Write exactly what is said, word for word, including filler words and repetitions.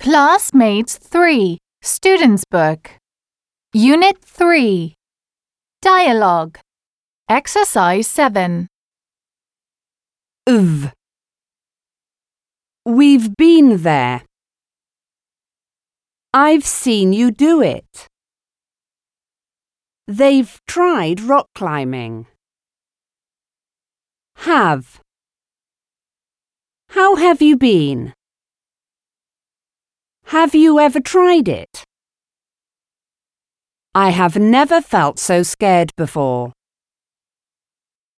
Classmates three, Students' Book. Unit three. Dialogue. Exercise seven. V. We've been there. I've seen you do it. They've tried rock climbing. Have. How have you been? Have you ever tried it? I have never felt so scared before.